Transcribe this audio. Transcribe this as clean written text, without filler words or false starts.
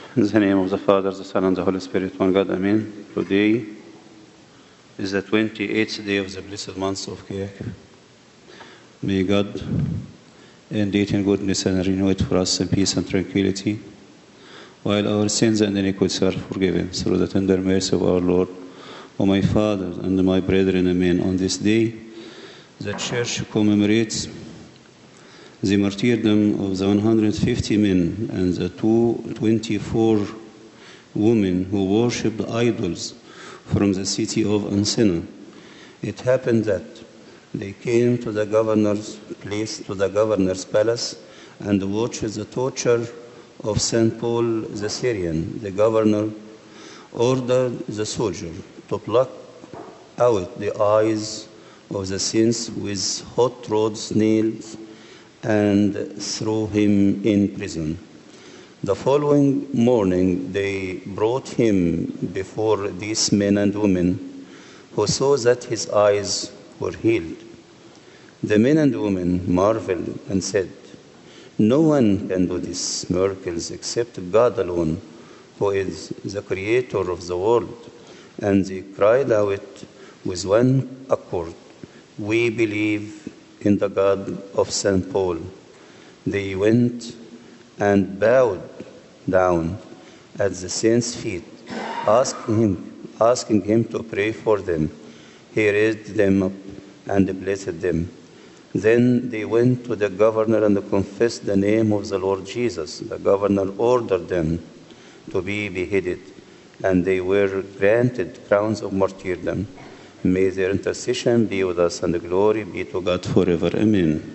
In the name of the Father, the Son, and the Holy Spirit, one God, Amen. Today is the 28th day of the blessed month of Kiyak. May God end it in goodness and renew it for us in peace and tranquility, while our sins and iniquities are forgiven through the tender mercy of our Lord. O my Father and my brethren, Amen. On this day, the Church commemorates the martyrdom of the 150 men and the 224 women who worshipped idols from the city of Ancena. It happened that they came to the governor's palace, and watched the torture of St. Paul the Syrian. The governor ordered the soldier to pluck out the eyes of the saints with hot rods nails and threw him in prison. The following morning, they brought him before these men and women, who saw that his eyes were healed. The men and women marveled and said, "No one can do these miracles except God alone, who is the creator of the world." And they cried out with one accord, "We believe in the God of St. Paul." They went and bowed down at the saint's feet, asking him to pray for them. He raised them up and blessed them. Then they went to the governor and confessed the name of the Lord Jesus. The governor ordered them to be beheaded, and they were granted crowns of martyrdom. May their intercession be with us, and glory be to God forever. Amen.